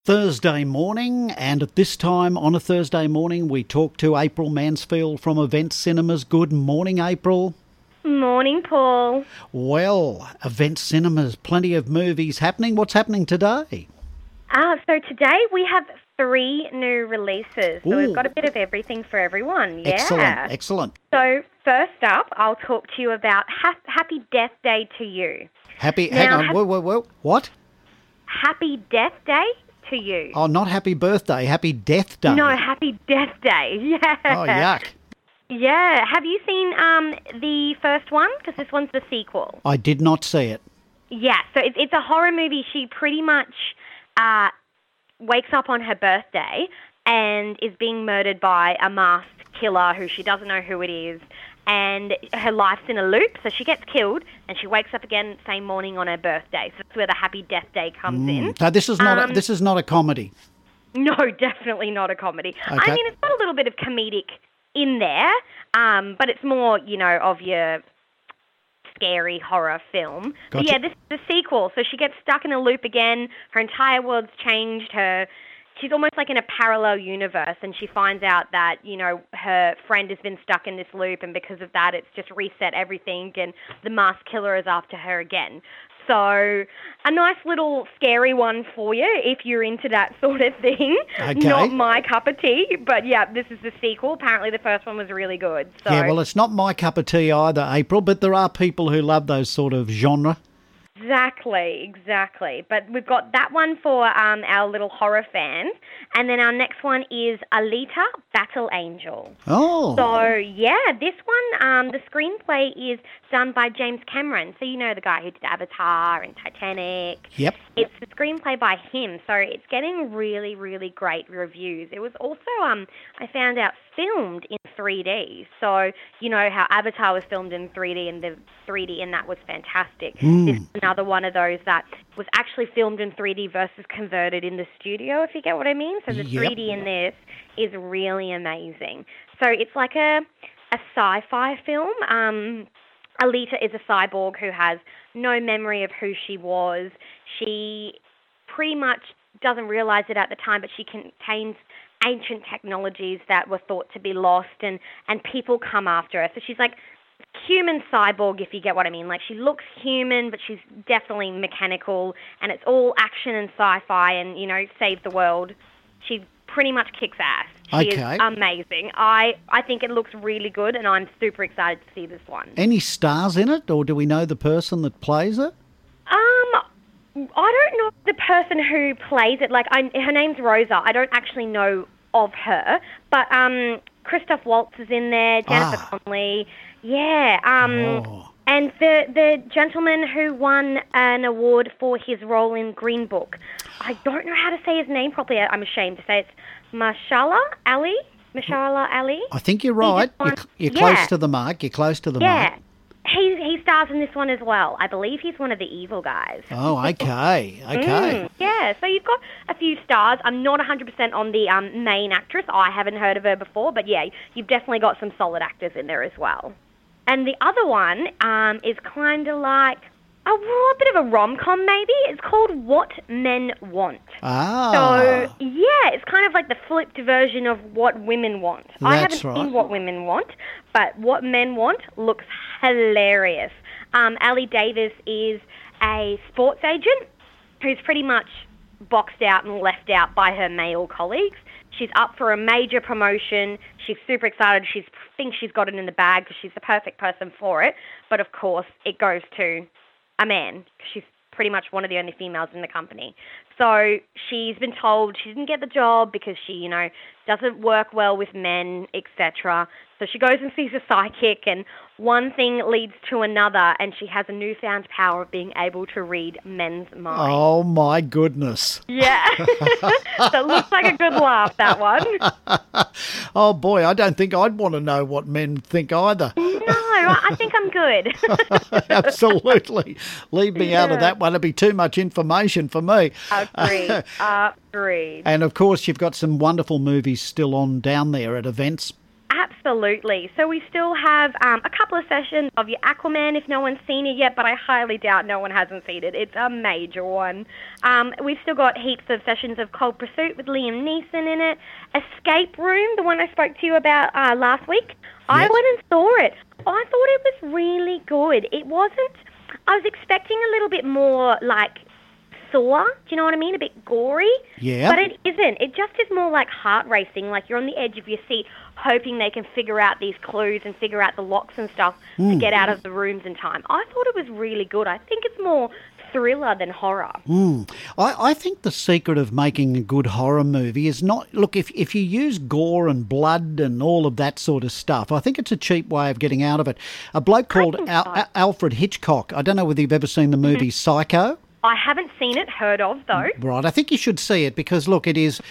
Thursday morning, and at this time on a Thursday morning we talk to April Mansfield from Event Cinemas. Good morning, April. Morning, Paul. Well, Event Cinemas, plenty of movies happening. What's happening today? So today we have 3 new releases. So we've got a bit of everything for everyone. Yeah. Excellent. So first up, I'll talk to you about Happy Death Day to You. Hang on. Whoa. What? Happy Death Day to You. Oh, not Happy Birthday, Happy Death Day. No, Happy Death Day. Yeah. Oh, yuck. Yeah. Have you seen the first one? Because this one's the sequel. I did not see it. Yeah. So it's a horror movie. She pretty much wakes up on her birthday and is being murdered by a masked killer who she doesn't know who it is. And her life's in a loop, so she gets killed, and she wakes up again same morning on her birthday. So that's where the Happy Death Day comes in. So this is not a comedy. No, definitely not a comedy. Okay. I mean, it's got a little bit of comedic in there, but it's more, of your scary horror film. Gotcha. But yeah, this is the sequel. So she gets stuck in a loop again. Her entire world's changed. She's almost like in a parallel universe, and she finds out that, her friend has been stuck in this loop, and because of that, it's just reset everything, and the masked killer is after her again. So a nice little scary one for you if you're into that sort of thing. Okay. Not my cup of tea, but yeah, this is the sequel. Apparently the first one was really good. So. Yeah, well, it's not my cup of tea either, April, but there are people who love those sort of genre. Exactly. But we've got that one for our little horror fans. And then our next one is Alita, Battle Angel. Oh. So, yeah, this one, the screenplay is done by James Cameron. So, the guy who did Avatar and Titanic. Yep. It's the screenplay by him. So it's getting really, really great reviews. It was also, I found out, filmed in 3D. So, how Avatar was filmed in 3D and the 3D in that was fantastic. This is another one of those that was actually filmed in 3D versus converted in the studio, if you get what I mean. So the 3D in this is really amazing. So it's like a sci-fi film. Alita is a cyborg who has no memory of who she was. She pretty much doesn't realize it at the time, but she contains ancient technologies that were thought to be lost, and people come after her. So she's like human cyborg, if you get what I mean. Like, she looks human, but she's definitely mechanical, and it's all action and sci-fi and, save the world. She pretty much kicks ass. She is amazing. I think it looks really good, and I'm super excited to see this one. Any stars in it, or do we know the person that plays it? I don't know the person who plays it. Like, her name's Rosa. I don't actually know of her, but Christoph Waltz is in there, Jennifer Connelly. Yeah. And the gentleman who won an award for his role in Green Book. I don't know how to say his name properly. I'm ashamed to say it's Mahershala Ali. I think you're right. You're close to the mark. You're close to the mark. Yeah. He stars in this one as well. I believe he's one of the evil guys. Oh, okay. Yeah, so you've got a few stars. I'm not 100% on the main actress. I haven't heard of her before, but yeah, you've definitely got some solid actors in there as well. And the other one is kind of like a bit of a rom-com maybe. It's called What Men Want. So, yeah, it's kind of like the flipped version of What Women Want. I haven't seen What Women Want, but What Men Want looks hilarious. Ali Davis is a sports agent who's pretty much boxed out and left out by her male colleagues. She's up for a major promotion. She's super excited. She thinks she's got it in the bag because she's the perfect person for it. But, of course, it goes to a man. She's pretty much one of the only females in the company. So she's been told she didn't get the job because she, doesn't work well with men, etc. So she goes and sees a psychic, and one thing leads to another, and she has a newfound power of being able to read men's minds. Oh, my goodness. Yeah. So it looks like a good laugh, that one. Oh, boy, I don't think I'd want to know what men think either. No, I think I'm good. Absolutely. Leave me out of that one. It'd be too much information for me. Agreed. And, of course, you've got some wonderful movies still on down there at events. Absolutely. Absolutely. So we still have a couple of sessions of your Aquaman if no one's seen it yet, but I highly doubt no one hasn't seen it. It's a major one. We've still got heaps of sessions of Cold Pursuit with Liam Neeson in it. Escape Room, the one I spoke to you about last week. Yes. I went and saw it. I thought it was really good. It wasn't... I was expecting a little bit more like Saw, do you know what I mean? A bit gory. Yeah. But it isn't. It just is more like heart racing, like you're on the edge of your seat hoping they can figure out these clues and figure out the locks and stuff to get out of the rooms in time. I thought it was really good. I think it's more thriller than horror. I think the secret of making a good horror movie is not... Look, if you use gore and blood and all of that sort of stuff, I think it's a cheap way of getting out of it. A bloke called Alfred Hitchcock, I don't know whether you've ever seen the movie Psycho. I haven't seen it, heard of though. Right, I think you should see it because, look, it is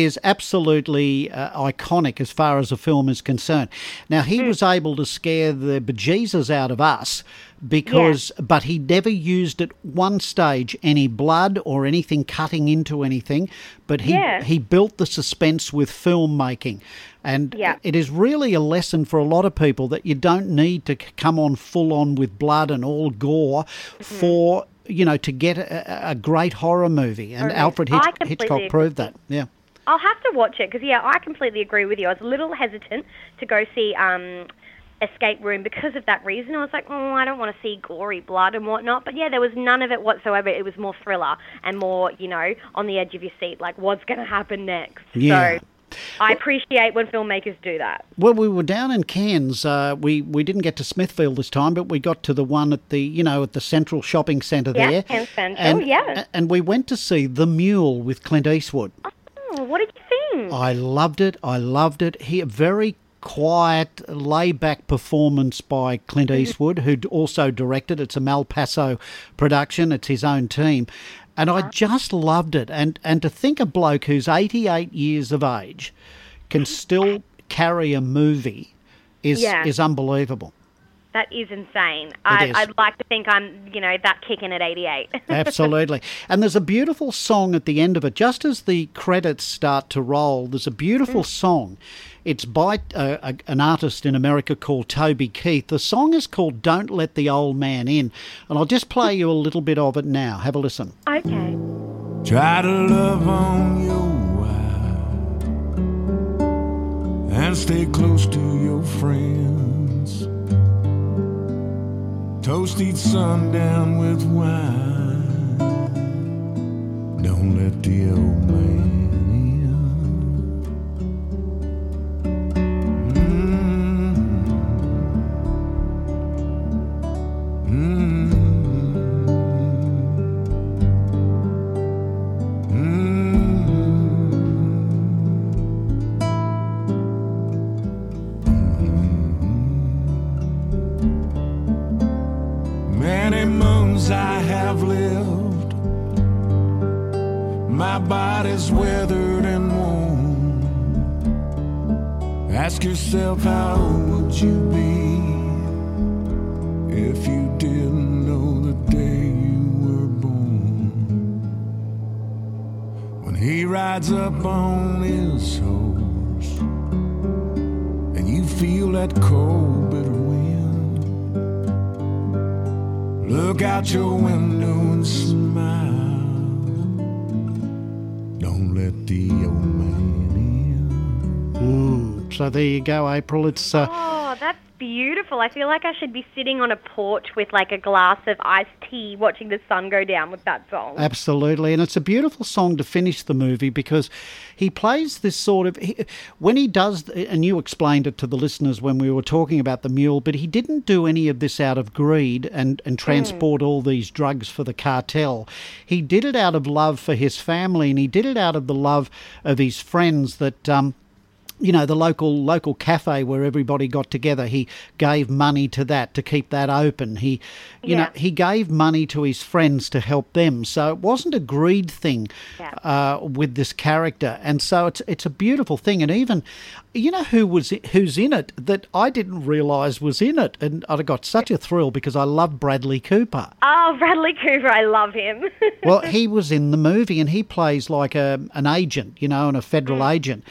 absolutely iconic as far as the film is concerned. Now, he was able to scare the bejesus out of us because, but he never used at one stage any blood or anything cutting into anything, but he built the suspense with filmmaking. And it is really a lesson for a lot of people that you don't need to come on full on with blood and all gore for... to get a great horror movie. And Alfred Hitchcock proved that. Yeah. I'll have to watch it because, I completely agree with you. I was a little hesitant to go see Escape Room because of that reason. I was like, I don't want to see gory blood and whatnot. But, there was none of it whatsoever. It was more thriller and more, on the edge of your seat, like what's going to happen next. Yeah. So I appreciate when filmmakers do that. Well, we were down in Cairns. We didn't get to Smithfield this time, but we got to the one at the at the Central Shopping Centre there. Cairns Central, and we went to see The Mule with Clint Eastwood. Oh, what did you think? I loved it. A very quiet, laid-back performance by Clint Eastwood, who'd also directed. It's a Malpaso production. It's his own team. And I just loved it. And to think a bloke who's 88 years of age can still carry a movie is unbelievable. That is insane. I'd like to think I'm, that kicking at 88. Absolutely. And there's a beautiful song at the end of it. Just as the credits start to roll, there's a beautiful song. It's by an artist in America called Toby Keith. The song is called Don't Let the Old Man In. And I'll just play you a little bit of it now. Have a listen. Okay. Try to love on your wife and stay close to your friends. Toast each sundown with wine. Don't let the old man in. Many moons I have lived, my body's weathered and worn. Ask yourself, how would you be if you didn't know the day you were born? When he rides up on his horse and you feel that cold, bitter wind, look out your window and smile. Don't let the old man in. So there you go, April. It's Oh, that's beautiful. I feel like I should be sitting on a porch with like a glass of iced tea watching the sun go down with that song. Absolutely. And it's a beautiful song to finish the movie because he plays this sort of... when he does... And you explained it to the listeners when we were talking about The Mule, but he didn't do any of this out of greed and transport all these drugs for the cartel. He did it out of love for his family, and he did it out of the love of his friends that... the local cafe where everybody got together. He gave money to that to keep that open. He gave money to his friends to help them. So it wasn't a greed thing with this character. And so it's a beautiful thing. And even, who's in it that I didn't realise was in it. And I got such a thrill because I love Bradley Cooper. Oh, Bradley Cooper, I love him. Well, he was in the movie and he plays like an agent, and a federal agent.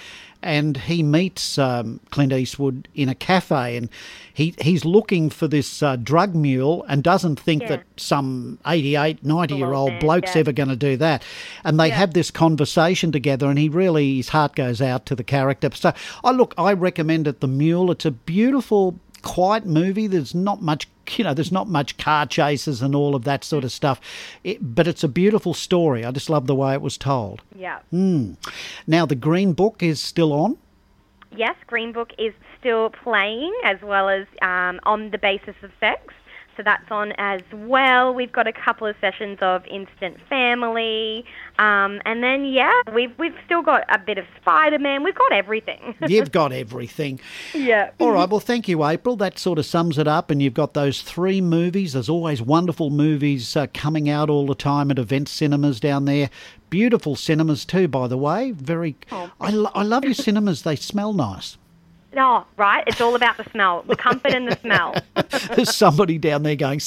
and he meets Clint Eastwood in a cafe, and he's looking for this drug mule and doesn't think that some 88, 90-year-old bloke's ever going to do that. And they have this conversation together, and his heart goes out to the character. So, I recommend it, The Mule. It's a beautiful, quiet movie. There's not much car chases and all of that sort of stuff, but it's a beautiful story. I just love the way it was told. Yeah. Now, The Green Book is still on? Yes, Green Book is still playing, as well as On the Basis of Sex. So that's on as well. We've got a couple of sessions of Instant Family. And then, we've still got a bit of Spider-Man. We've got everything. You've got everything. Yeah. All right. Well, thank you, April. That sort of sums it up. And you've got those 3 movies. There's always wonderful movies coming out all the time at Event Cinemas down there. Beautiful cinemas too, by the way. Very. Oh. I love your cinemas. They smell nice. Oh, right. It's all about the smell, the comfort and the smell. There's somebody down there going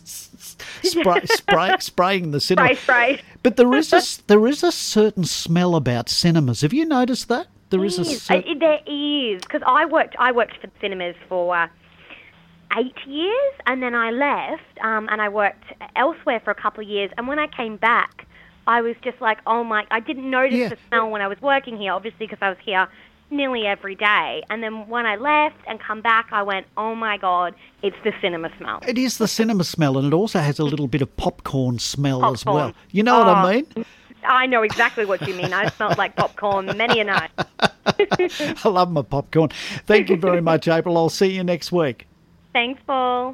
spraying the cinema. Spray. But there is a certain smell about cinemas. Have you noticed that? There is, because I worked for cinemas for 8 years, and then I left, and I worked elsewhere for a couple of years. And when I came back, I was just like, oh my! I didn't notice the smell when I was working here, obviously because I was here nearly every day. And then when I left and come back, I went, oh my God, it's the cinema smell. It is the cinema smell, and it also has a little bit of popcorn smell as well. You know what I mean? I know exactly what you mean. I smelled like popcorn many a night. I love my popcorn. Thank you very much, April. I'll see you next week. Thanks, Paul.